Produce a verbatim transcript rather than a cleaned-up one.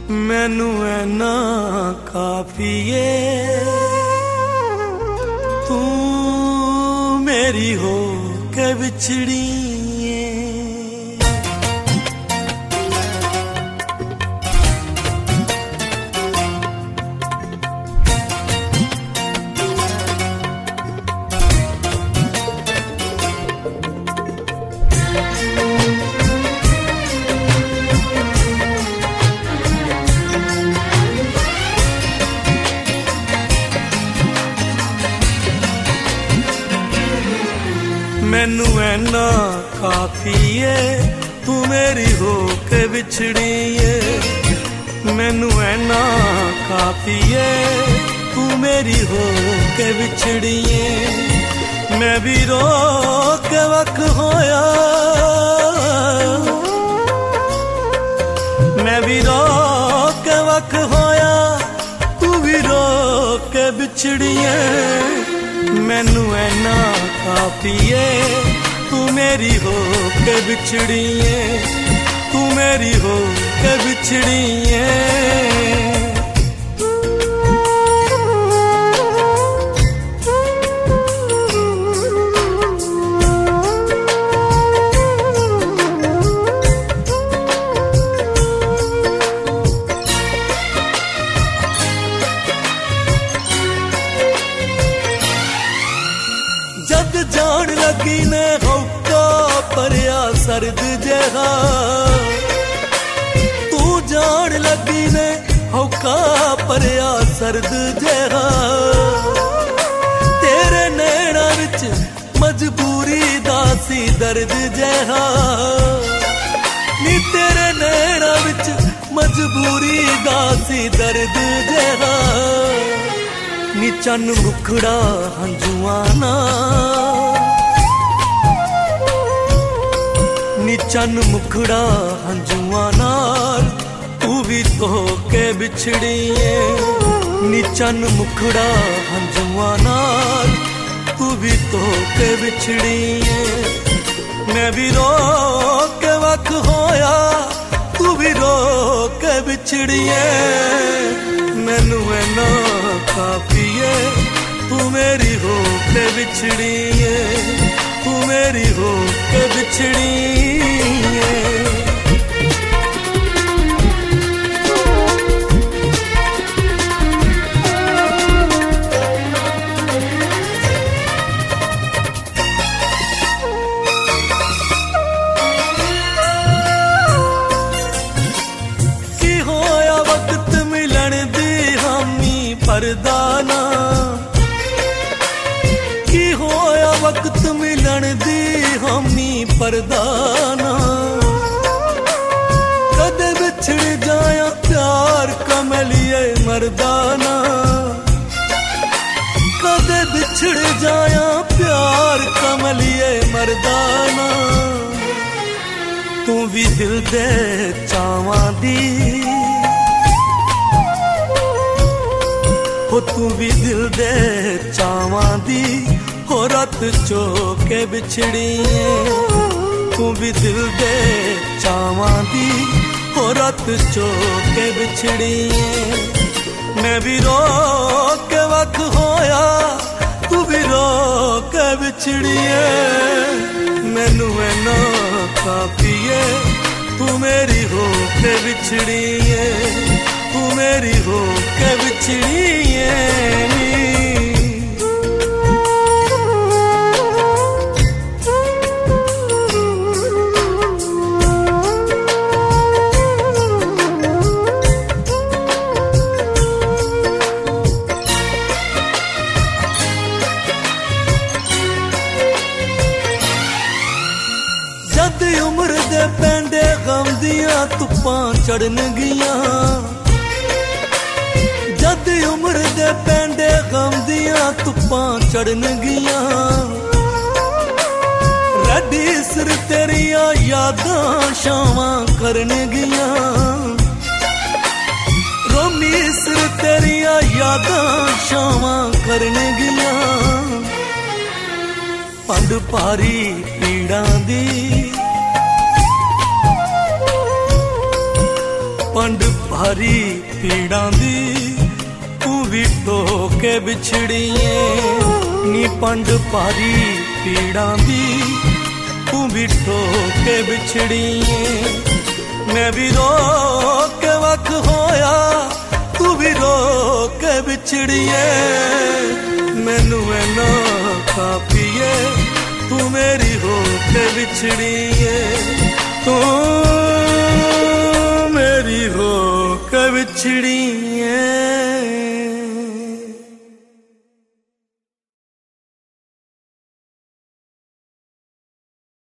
मैनू ऐना काफी है, तू मेरी हो के बिछड़ी मैनू ऐना काफी है, तू मेरी हो के बिछड़ी है। मैनू ऐना काफी है, तू मेरी हो के बिछड़ी है। मैं भी रो के वक होया, मैं भी रो के वक होया, तू भी रो के बिछड़ी है। मैनू ऐना काफी है, तू मेरी हो के बिछड़ी है, तू मेरी हो के बिछड़ी है। जद जान लगी ने हौका परया सर्द जहा, तू जान लगी ने हौका परया सर्द जहा। तेरे नैना विच मजबूरी दासी दर्द जहा, नी तेरे नैना विच मजबूरी दासी दर्द जहा। नी चन मुखड़ा हंजुआना, नी चन मुखड़ा हंजुआना, तू भी तो के बिछड़ी है। नी चन मुखड़ा हंजुआना, तू भी तो के बिछड़ी है। मैं भी रो के वक होया, तू भी रो के बिछड़ी है। मैनू ऐना काफी है, तू मेरी हो के बिछड़ी है, तू मेरी हो के बिछड़ी है। की होया वक्त मिलन दी हामी परदाना, की होया वक्त मिलन दी हामी परदाना। कदे बिछड़ जाया प्यार कमलिए मर्दाना, कदे बिछड़ जाया प्यार कमलिए मर्दाना। तू भी दिल दे चावां दी, हो तू भी दिल दे चावां दी, हो रात चो के बिछड़ी है। तू भी दिल दे चावां दी, हो रात चो के बिछड़ी है। मैं भी रो के वक होया, तू भी रो के बिछड़ी है। मैनू ऐना काफी है, तू मेरी हो के बिछड़ी है, तू मेरी हो के बिछड़ी है। जद उम्र दे पैंडे गम दियां धुप्पां चढ़न गियां, जद उम्र दे पैंडे गम दियां धुप्पां चढ़न गियां। रड्डी सिर तेरियां यादां शावां करन गियां, रोमी सिर तेरियां यादां शावां करन गियां। पंड पारी पीड़ां दी, पंड भारी पीड़ा दी तू भी टोके बिछड़िए नी पंड भारी पीड़ा दी तू भी टोके बिछड़िए मैं भी रो के वख होया तू भी रो के बिछड़िए मैनू ना कापिए तू मेरी हो के बिछड़िए तू मेरी हो के बिछड़ी